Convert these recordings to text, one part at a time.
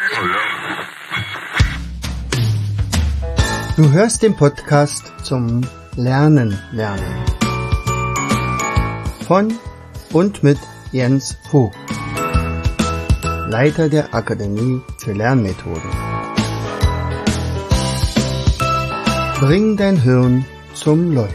Du hörst den Podcast zum Lernen. Von und mit Jens Vogt, Leiter der Akademie für Lernmethoden. Bring dein Hirn zum Leuchten.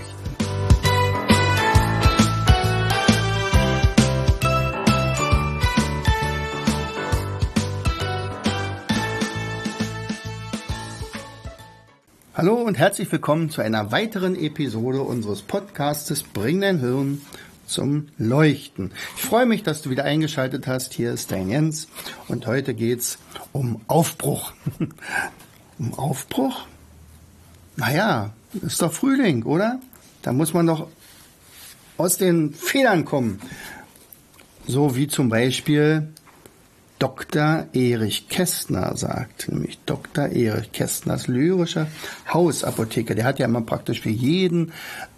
Hallo und herzlich willkommen zu einer weiteren Episode unseres Podcastes Bring dein Hirn zum Leuchten. Ich freue mich, dass du wieder eingeschaltet hast. Hier ist dein Jens und heute geht's um Aufbruch. Um Aufbruch? Naja, ist doch Frühling, oder? Da muss man doch aus den Federn kommen. So wie zum Beispiel Dr. Erich Kästner sagt, nämlich Dr. Erich Kästners lyrische Hausapotheke. Der hat ja immer praktisch für jede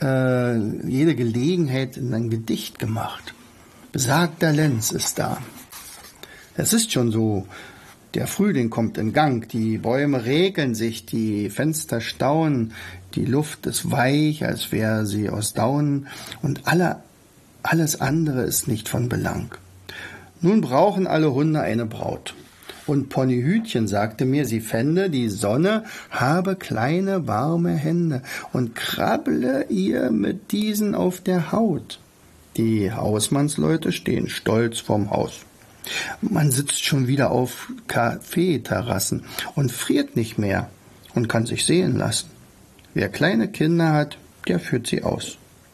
Gelegenheit ein Gedicht gemacht. Besagter Lenz ist da. Es ist schon so, der Frühling kommt in Gang, die Bäume regeln sich, die Fenster staunen, die Luft ist weich, als wäre sie aus Daunen und alles andere ist nicht von Belang. Nun brauchen alle Hunde eine Braut. Und Ponyhütchen sagte mir, sie fände, die Sonne habe kleine warme Hände und krabble ihr mit diesen auf der Haut. Die Hausmannsleute stehen stolz vorm Haus. Man sitzt schon wieder auf Kaffeeterrassen und friert nicht mehr und kann sich sehen lassen. Wer kleine Kinder hat, der führt sie aus.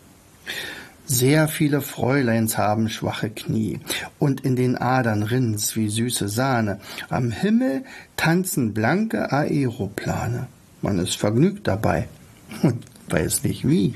Sehr viele Fräuleins haben schwache Knie und in den Adern rinnt's wie süße Sahne. Am Himmel tanzen blanke Aeroplane. Man ist vergnügt dabei und weiß nicht wie.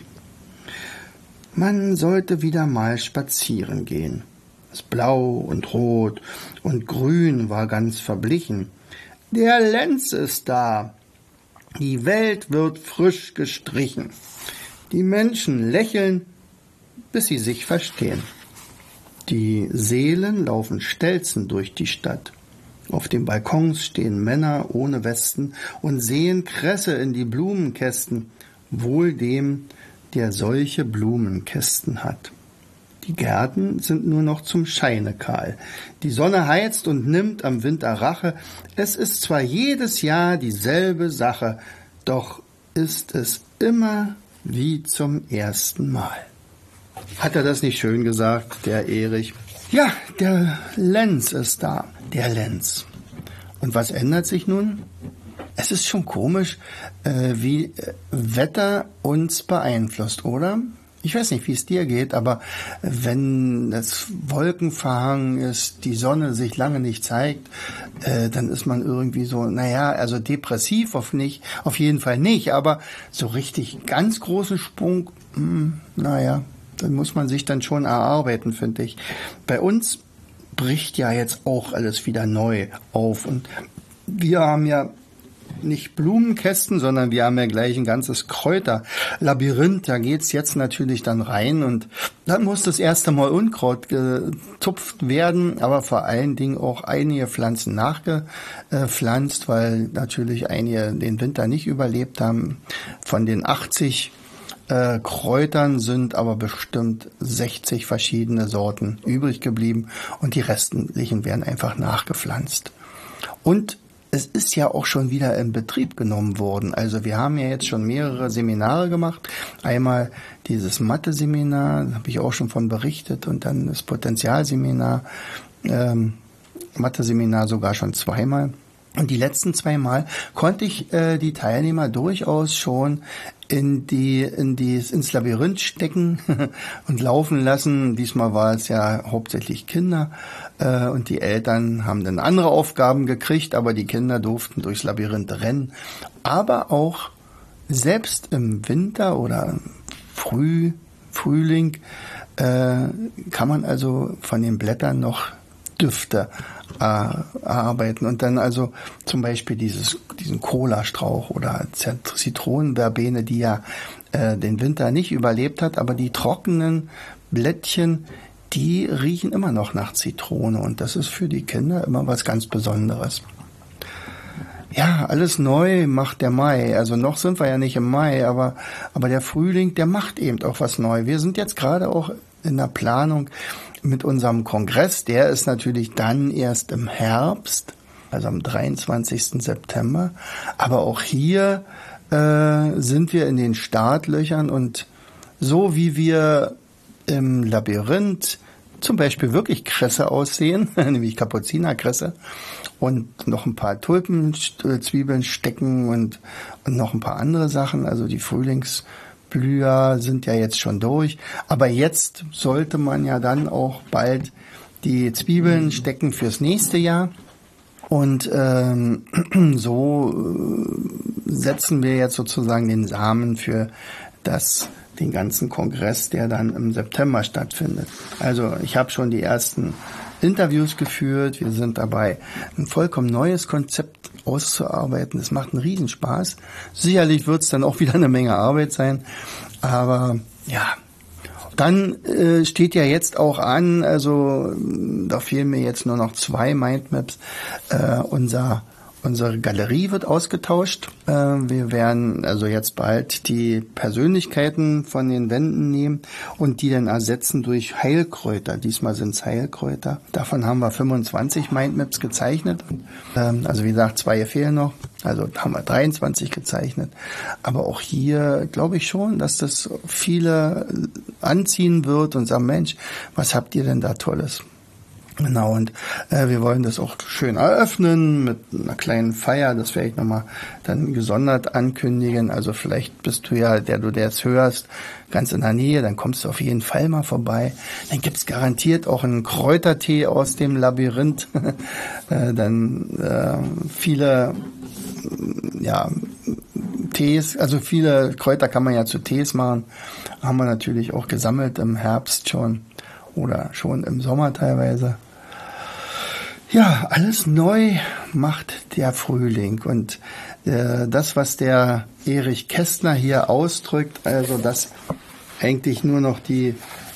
Man sollte wieder mal spazieren gehen. Das Blau und Rot und Grün war ganz verblichen. Der Lenz ist da. Die Welt wird frisch gestrichen. Die Menschen lächeln, bis sie sich verstehen. Die Seelen laufen stelzen durch die Stadt. Auf den Balkons stehen Männer ohne Westen und sehen Kresse in die Blumenkästen, wohl dem, der solche Blumenkästen hat. Die Gärten sind nur noch zum Scheine kahl. Die Sonne heizt und nimmt am Winter Rache. Es ist zwar jedes Jahr dieselbe Sache, doch ist es immer wie zum ersten Mal. Hat er das nicht schön gesagt, der Erich? Ja, der Lenz ist da, der Lenz. Und was ändert sich nun? Es ist schon komisch, wie Wetter uns beeinflusst, oder? Ich weiß nicht, wie es dir geht, aber wenn das Wolkenverhangen ist, die Sonne sich lange nicht zeigt, dann ist man irgendwie so, also depressiv auf jeden Fall nicht, aber so richtig ganz großen Sprung, dann muss man sich dann schon erarbeiten, finde ich. Bei uns bricht ja jetzt auch alles wieder neu auf und wir haben ja nicht Blumenkästen, sondern wir haben ja gleich ein ganzes Kräuterlabyrinth. Da geht's jetzt natürlich dann rein und dann muss das erste Mal Unkraut gezupft werden, aber vor allen Dingen auch einige Pflanzen nachgepflanzt, weil natürlich einige den Winter nicht überlebt haben. Von den 80 Kräutern sind aber bestimmt 60 verschiedene Sorten übrig geblieben und die restlichen werden einfach nachgepflanzt. Und es ist ja auch schon wieder in Betrieb genommen worden. Also wir haben ja jetzt schon mehrere Seminare gemacht. Einmal dieses Mathe-Seminar, da habe ich auch schon von berichtet, und dann das Potenzialseminar, Mathe-Seminar sogar schon zweimal. Und die letzten 2 Mal konnte ich die Teilnehmer durchaus schon ins Labyrinth stecken und laufen lassen. Diesmal war es ja hauptsächlich Kinder und die Eltern haben dann andere Aufgaben gekriegt, aber die Kinder durften durchs Labyrinth rennen. Aber auch selbst im Winter oder Frühling kann man also von den Blättern noch Düfte erarbeiten und dann also zum Beispiel diesen Cola-Strauch oder Zitronenverbene, die ja den Winter nicht überlebt hat, aber die trockenen Blättchen, die riechen immer noch nach Zitrone und das ist für die Kinder immer was ganz Besonderes. Ja, alles neu macht der Mai. Also noch sind wir ja nicht im Mai, aber der Frühling, der macht eben auch was neu. Wir sind jetzt gerade auch in der Planung mit unserem Kongress. Der ist natürlich dann erst im Herbst, also am 23. September. Aber auch hier sind wir in den Startlöchern und so wie wir im Labyrinth zum Beispiel wirklich Kresse aussehen, nämlich Kapuzinerkresse und noch ein paar Tulpenzwiebeln stecken und noch ein paar andere Sachen. Also die Frühlingsblüher sind ja jetzt schon durch. Aber jetzt sollte man ja dann auch bald die Zwiebeln stecken fürs nächste Jahr. Und so setzen wir jetzt sozusagen den Samen für den ganzen Kongress, der dann im September stattfindet. Also ich habe schon die ersten Interviews geführt. Wir sind dabei, ein vollkommen neues Konzept auszuarbeiten. Es macht einen Riesenspaß. Sicherlich wird es dann auch wieder eine Menge Arbeit sein. Aber ja, dann steht ja jetzt auch an, also da fehlen mir jetzt nur noch 2 Mindmaps. Unsere Galerie wird ausgetauscht. Wir werden also jetzt bald die Persönlichkeiten von den Wänden nehmen und die dann ersetzen durch Heilkräuter. Diesmal sind es Heilkräuter. Davon haben wir 25 Mindmaps gezeichnet. Also wie gesagt, 2 fehlen noch. Also haben wir 23 gezeichnet. Aber auch hier glaube ich schon, dass das viele anziehen wird und sagen, Mensch, was habt ihr denn da Tolles? Genau, und wir wollen das auch schön eröffnen mit einer kleinen Feier, das werde ich nochmal dann gesondert ankündigen. Also vielleicht bist du ja, der du das hörst, ganz in der Nähe, dann kommst du auf jeden Fall mal vorbei. Dann gibt's garantiert auch einen Kräutertee aus dem Labyrinth. Viele Tees, also viele Kräuter kann man ja zu Tees machen. Haben wir natürlich auch gesammelt im Herbst schon oder schon im Sommer teilweise. Ja, alles neu macht der Frühling und das, was der Erich Kästner hier ausdrückt, also dass eigentlich nur noch die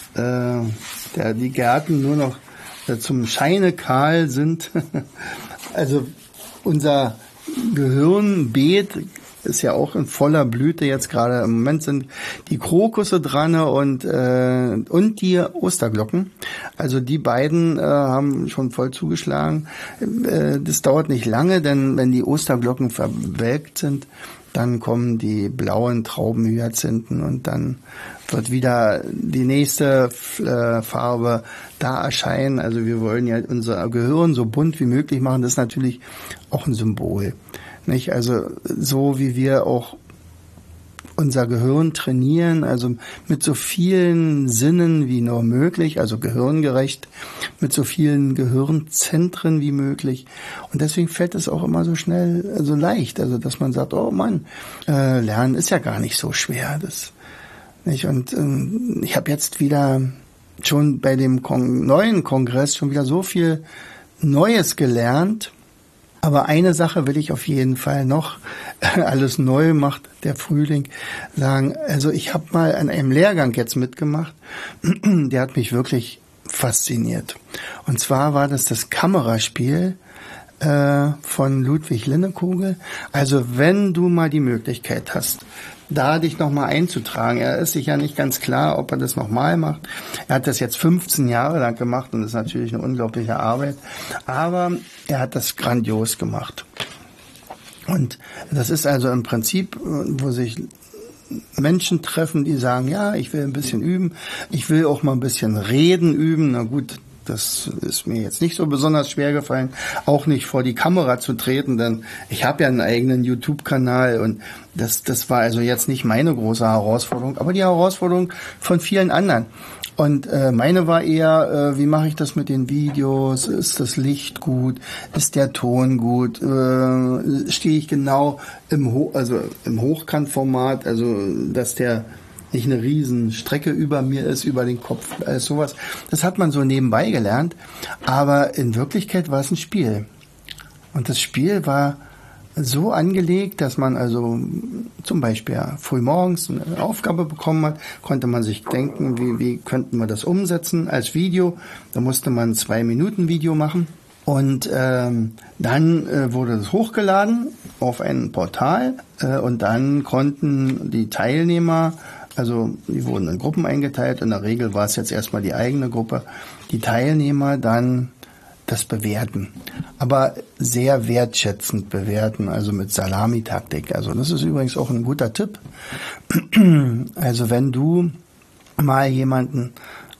Gärten nur noch zum Scheine kahl sind. Also unser Gehirnbeet ist ja auch in voller Blüte jetzt gerade. Im Moment sind die Krokusse dran und die Osterglocken. Also die beiden haben schon voll zugeschlagen. Das dauert nicht lange, denn wenn die Osterglocken verwelkt sind, dann kommen die blauen Traubenhyazinthen und dann wird wieder die nächste Farbe da erscheinen. Also wir wollen ja unser Gehirn so bunt wie möglich machen. Das ist natürlich auch ein Symbol. Nicht? Also so wie wir auch unser Gehirn trainieren, also mit so vielen Sinnen wie nur möglich, also gehirngerecht, mit so vielen Gehirnzentren wie möglich. Und deswegen fällt es auch immer so schnell, so leicht, also dass man sagt, oh Mann, Lernen ist ja gar nicht so schwer. Nicht? Und ich habe jetzt wieder schon bei dem neuen Kongress schon wieder so viel Neues gelernt. Aber eine Sache will ich auf jeden Fall noch, alles neu macht der Frühling, sagen. Also ich habe mal an einem Lehrgang jetzt mitgemacht, der hat mich wirklich fasziniert. Und zwar war das Kameraspiel von Ludwig Linnekogel. Also wenn du mal die Möglichkeit hast, da dich nochmal einzutragen. Er ist sich ja nicht ganz klar, ob er das nochmal macht. Er hat das jetzt 15 Jahre lang gemacht und das ist natürlich eine unglaubliche Arbeit. Aber er hat das grandios gemacht. Und das ist also im Prinzip, wo sich Menschen treffen, die sagen, ja, ich will ein bisschen üben. Ich will auch mal ein bisschen reden üben. Na gut, das ist mir jetzt nicht so besonders schwer gefallen, auch nicht vor die Kamera zu treten, denn ich habe ja einen eigenen YouTube-Kanal und das war also jetzt nicht meine große Herausforderung, aber die Herausforderung von vielen anderen. Und meine war eher, wie mache ich das mit den Videos? Ist das Licht gut? Ist der Ton gut? Stehe ich genau im Hochkantformat, also dass der nicht eine riesen Strecke über mir ist, über den Kopf, alles sowas. Das hat man so nebenbei gelernt, aber in Wirklichkeit war es ein Spiel. Und das Spiel war so angelegt, dass man also zum Beispiel früh morgens eine Aufgabe bekommen hat, konnte man sich denken, wie könnten wir das umsetzen als Video. Da musste man ein 2-Minuten-Video machen. Und dann wurde das hochgeladen auf ein Portal und dann konnten die Teilnehmer, also die wurden in Gruppen eingeteilt, in der Regel war es jetzt erstmal die eigene Gruppe, die Teilnehmer dann das bewerten, aber sehr wertschätzend bewerten, also mit Salamitaktik. Also das ist übrigens auch ein guter Tipp. Also wenn du mal jemanden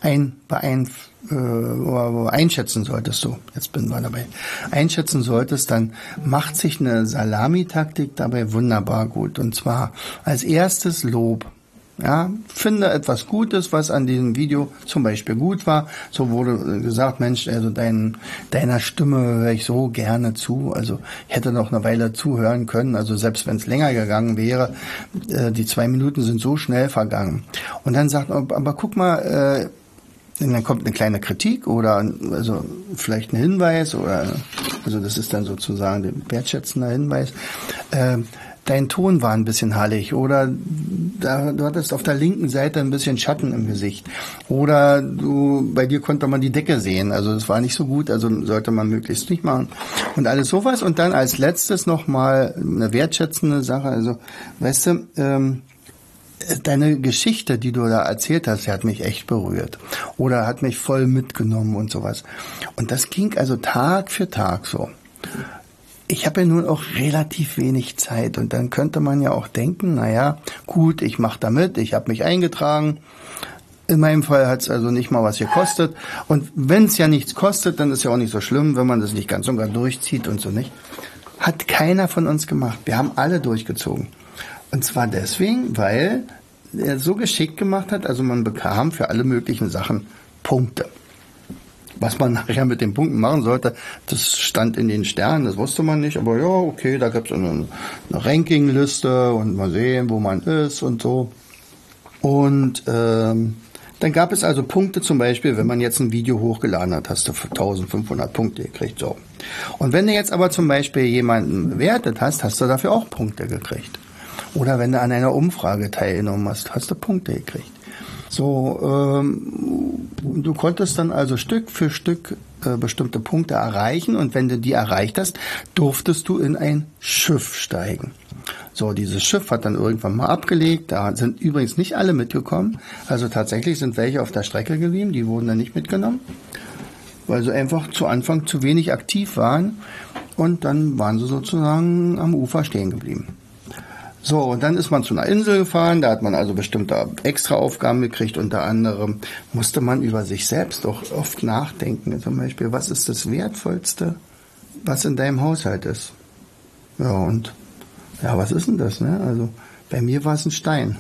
einschätzen solltest, so, jetzt bin ich dabei, einschätzen solltest, dann macht sich eine Salamitaktik dabei wunderbar gut. Und zwar als erstes Lob. Ja, finde etwas Gutes, was an diesem Video zum Beispiel gut war. So wurde gesagt, Mensch, also deiner Stimme höre ich so gerne zu. Also ich hätte noch eine Weile zuhören können. Also selbst wenn es länger gegangen wäre, die 2 Minuten sind so schnell vergangen. Und dann sagt, aber guck mal, dann kommt eine kleine Kritik oder also vielleicht ein Hinweis oder also das ist dann sozusagen der wertschätzende Hinweis. Dein Ton war ein bisschen hallig oder du hattest auf der linken Seite ein bisschen Schatten im Gesicht oder bei dir konnte man die Decke sehen, also das war nicht so gut, also sollte man möglichst nicht machen und alles sowas. Und dann als letztes nochmal eine wertschätzende Sache, also weißt du, deine Geschichte, die du da erzählt hast, hat mich echt berührt oder hat mich voll mitgenommen und sowas. Und das ging also Tag für Tag so. Ich habe ja nun auch relativ wenig Zeit und dann könnte man ja auch denken, naja, gut, ich mache da mit, ich habe mich eingetragen. In meinem Fall hat es also nicht mal was gekostet. Und wenn es ja nichts kostet, dann ist ja auch nicht so schlimm, wenn man das nicht ganz und gar durchzieht und so nicht. Hat keiner von uns gemacht. Wir haben alle durchgezogen. Und zwar deswegen, weil er so geschickt gemacht hat, also man bekam für alle möglichen Sachen Punkte. Was man nachher mit den Punkten machen sollte, das stand in den Sternen, das wusste man nicht, aber ja, okay, da gibt's eine Rankingliste und mal sehen, wo man ist und so. Und dann gab es also Punkte, zum Beispiel, wenn man jetzt ein Video hochgeladen hat, hast du für 1500 Punkte gekriegt, so. Und wenn du jetzt aber zum Beispiel jemanden bewertet hast, hast du dafür auch Punkte gekriegt. Oder wenn du an einer Umfrage teilgenommen hast, hast du Punkte gekriegt. So, du konntest dann also Stück für Stück bestimmte Punkte erreichen und wenn du die erreicht hast, durftest du in ein Schiff steigen. So, dieses Schiff hat dann irgendwann mal abgelegt, da sind übrigens nicht alle mitgekommen, also tatsächlich sind welche auf der Strecke geblieben, die wurden dann nicht mitgenommen, weil sie einfach zu Anfang zu wenig aktiv waren und dann waren sie sozusagen am Ufer stehen geblieben. So, und dann ist man zu einer Insel gefahren, da hat man also bestimmte extra Aufgaben gekriegt, unter anderem musste man über sich selbst auch oft nachdenken, zum Beispiel, was ist das Wertvollste, was in deinem Haushalt ist? Ja, und ja, was ist denn das, ne? Also, bei mir war es ein Stein,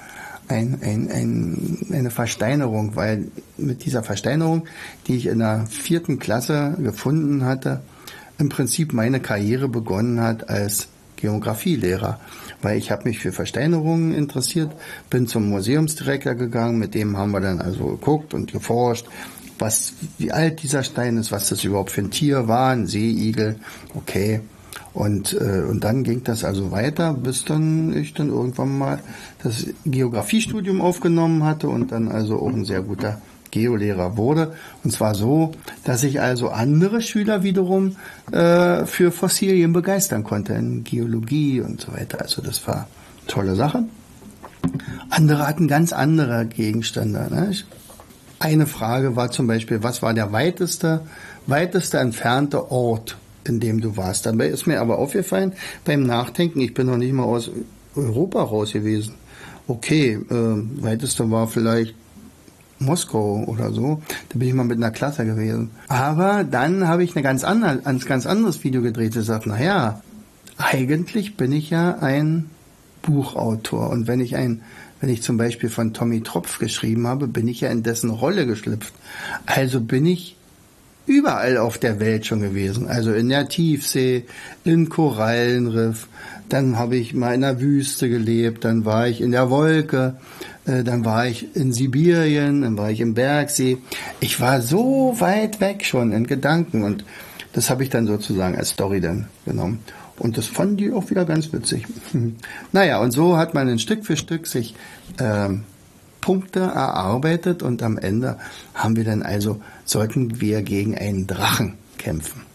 eine Versteinerung, weil mit dieser Versteinerung, die ich in der 4. Klasse gefunden hatte, im Prinzip meine Karriere begonnen hat als Geografielehrer, weil ich habe mich für Versteinerungen interessiert, bin zum Museumsdirektor gegangen, mit dem haben wir dann also geguckt und geforscht, wie alt dieser Stein ist, was das überhaupt für ein Tier war, ein Seeigel, okay. Und dann ging das also weiter, bis dann ich dann irgendwann mal das Geografiestudium aufgenommen hatte und dann also auch ein sehr guter Geolehrer wurde. Und zwar so, dass ich also andere Schüler wiederum für Fossilien begeistern konnte, in Geologie und so weiter. Also das war eine tolle Sache. Andere hatten ganz andere Gegenstände. Ne? Eine Frage war zum Beispiel, was war der weiteste entfernte Ort, in dem du warst? Dabei ist mir aber aufgefallen, beim Nachdenken, ich bin noch nicht mal aus Europa raus gewesen. Okay, weiteste war vielleicht Moskau oder so, da bin ich mal mit einer Klasse gewesen. Aber dann habe ich ein ganz anderes Video gedreht, und gesagt, naja, eigentlich bin ich ja ein Buchautor und wenn ich zum Beispiel von Tommy Tropf geschrieben habe, bin ich ja in dessen Rolle geschlüpft. Also bin ich überall auf der Welt schon gewesen. Also in der Tiefsee, im Korallenriff, dann habe ich mal in der Wüste gelebt, dann war ich in der Wolke, dann war ich in Sibirien, dann war ich im Bergsee. Ich war so weit weg schon in Gedanken und das habe ich dann sozusagen als Story dann genommen. Und das fanden die auch wieder ganz witzig. Naja, und so hat man dann Stück für Stück sich Punkte erarbeitet und am Ende sollten wir gegen einen Drachen kämpfen.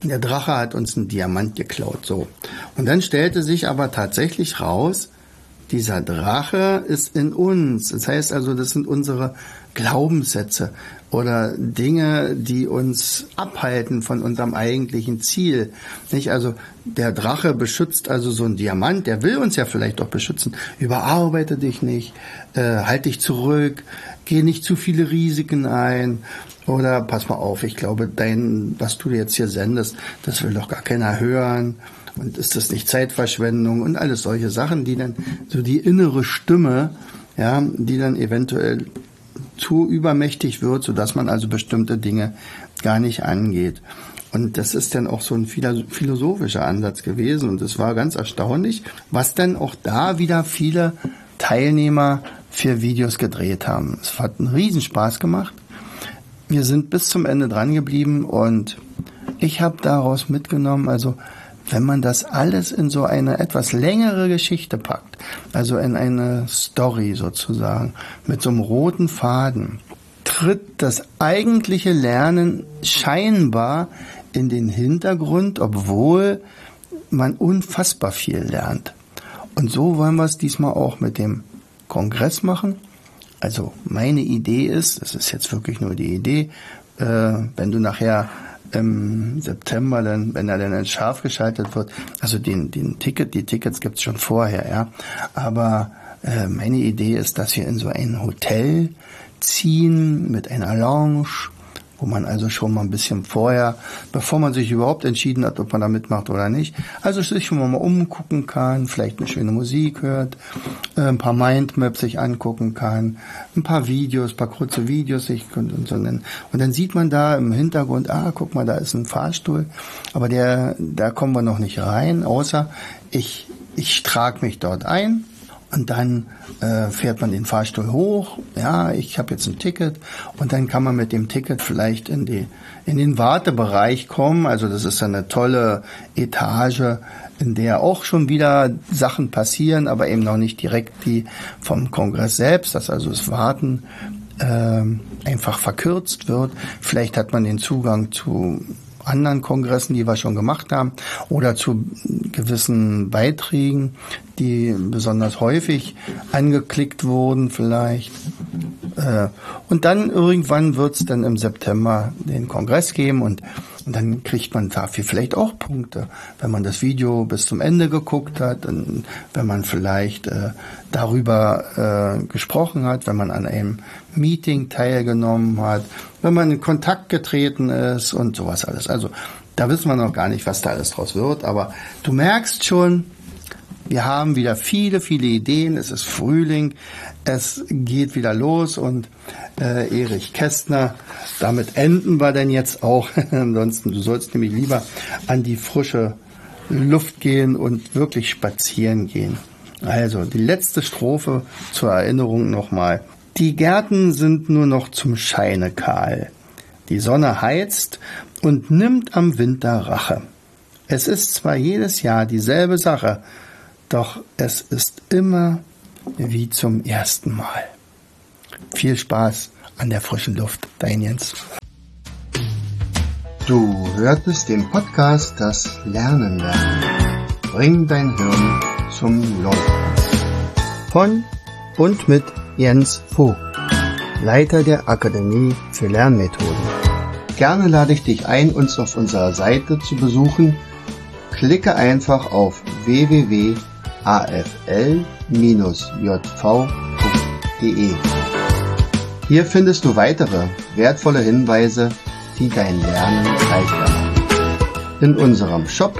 Der Drache hat uns einen Diamant geklaut, so. Und dann stellte sich aber tatsächlich raus, dieser Drache ist in uns. Das heißt also, das sind unsere Glaubenssätze oder Dinge, die uns abhalten von unserem eigentlichen Ziel. Nicht? Also der Drache beschützt also so einen Diamant, der will uns ja vielleicht auch beschützen. Überarbeite dich nicht, halt dich zurück, geh nicht zu viele Risiken ein. Oder pass mal auf, ich glaube, was du jetzt hier sendest, das will doch gar keiner hören. Und ist das nicht Zeitverschwendung und alles solche Sachen, die dann so die innere Stimme, ja, die dann eventuell zu übermächtig wird, sodass man also bestimmte Dinge gar nicht angeht. Und das ist dann auch so ein philosophischer Ansatz gewesen. Und es war ganz erstaunlich, was dann auch da wieder viele Teilnehmer für Videos gedreht haben. Es hat einen Riesenspaß gemacht. Wir sind bis zum Ende dran geblieben und ich habe daraus mitgenommen, also wenn man das alles in so eine etwas längere Geschichte packt, also in eine Story sozusagen, mit so einem roten Faden, tritt das eigentliche Lernen scheinbar in den Hintergrund, obwohl man unfassbar viel lernt. Und so wollen wir es diesmal auch mit dem Kongress machen. Also meine Idee ist, das ist jetzt wirklich nur die Idee, wenn du nachher im September, wenn er dann scharf geschaltet wird, also die Tickets gibt's schon vorher, ja. Aber meine Idee ist, dass wir in so ein Hotel ziehen mit einer Lounge, wo man also schon mal ein bisschen vorher, bevor man sich überhaupt entschieden hat, ob man da mitmacht oder nicht, also sich schon mal umgucken kann, vielleicht eine schöne Musik hört, ein paar Mindmaps sich angucken kann, ein paar Videos, ein paar kurze Videos und so nennen. Und dann sieht man da im Hintergrund, guck mal, da ist ein Fahrstuhl, aber da kommen wir noch nicht rein, außer ich trage mich dort ein. Und dann fährt man den Fahrstuhl hoch. Ja, ich habe jetzt ein Ticket. Und dann kann man mit dem Ticket vielleicht in den Wartebereich kommen. Also das ist eine tolle Etage, in der auch schon wieder Sachen passieren, aber eben noch nicht direkt die vom Kongress selbst, dass also das Warten einfach verkürzt wird. Vielleicht hat man den Zugang zu anderen Kongressen, die wir schon gemacht haben, oder zu gewissen Beiträgen, die besonders häufig angeklickt wurden vielleicht. Und dann irgendwann wird es dann im September den Kongress geben und dann kriegt man dafür vielleicht auch Punkte, wenn man das Video bis zum Ende geguckt hat, und wenn man vielleicht darüber gesprochen hat, wenn man an einem Meeting teilgenommen hat, wenn man in Kontakt getreten ist und sowas alles. Also da wissen wir noch gar nicht, was da alles draus wird, aber du merkst schon, wir haben wieder viele, viele Ideen, es ist Frühling, es geht wieder los und Erich Kästner, damit enden wir denn jetzt auch. Ansonsten, du sollst nämlich lieber an die frische Luft gehen und wirklich spazieren gehen. Also, die letzte Strophe zur Erinnerung nochmal. Die Gärten sind nur noch zum Scheine kahl. Die Sonne heizt und nimmt am Winter Rache. Es ist zwar jedes Jahr dieselbe Sache, doch es ist immer wie zum ersten Mal. Viel Spaß an der frischen Luft, dein Jens. Du hörtest den Podcast Das Lernen lernen. Bring dein Hirn zum Laufen. Von und mit Jens Vogt, Leiter der Akademie für Lernmethoden. Gerne lade ich dich ein, uns auf unserer Seite zu besuchen. Klicke einfach auf www.afl-jv.de. Hier findest du weitere wertvolle Hinweise, die dein Lernen leichter machen. In unserem Shop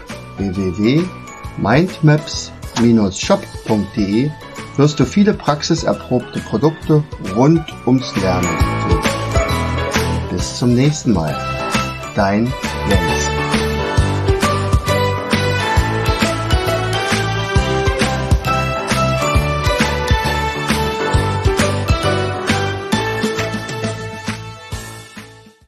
www.mindmaps-shop.de wirst du viele praxiserprobte Produkte rund ums Lernen finden. Bis zum nächsten Mal. Dein Jens.